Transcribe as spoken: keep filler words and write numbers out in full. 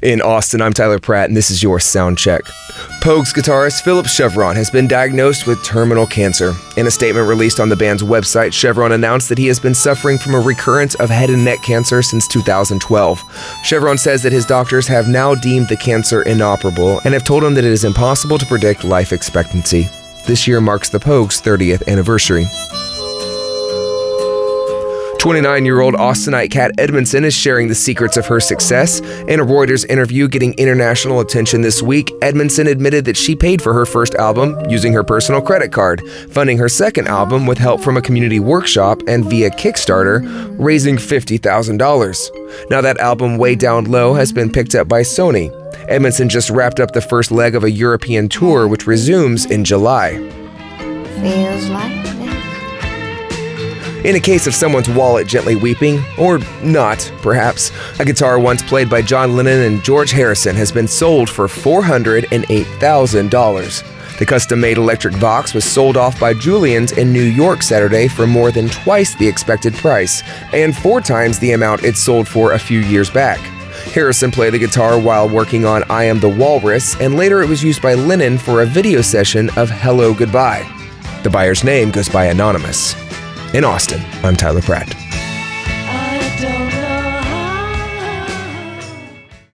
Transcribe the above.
In Austin, I'm Tyler Pratt, and this is your Sound Check. Pogues guitarist Philip Chevron has been diagnosed with terminal cancer. In a statement released on the band's website, Chevron announced that he has been suffering from a recurrence of head and neck cancer since two thousand twelve. Chevron says that his doctors have now deemed the cancer inoperable and have told him that it is impossible to predict life expectancy. This year marks the Pogues' thirtieth anniversary. twenty-nine-year-old Austinite Kat Edmondson is sharing the secrets of her success. In a Reuters interview getting international attention this week, Edmondson admitted that she paid for her first album using her personal credit card, funding her second album with help from a community workshop and via Kickstarter, raising fifty thousand dollars. Now that album, Way Down Low, has been picked up by Sony. Edmondson just wrapped up the first leg of a European tour, which resumes in July. Feels like In a case of someone's wallet gently weeping, or not, perhaps, a guitar once played by John Lennon and George Harrison has been sold for four hundred eight thousand dollars. The custom-made electric Vox was sold off by Julien's in New York Saturday for more than twice the expected price, and four times the amount it sold for a few years back. Harrison played the guitar while working on I Am the Walrus, and later it was used by Lennon for a video session of Hello Goodbye. The buyer's name goes by Anonymous. In Austin, I'm Tyler Pratt.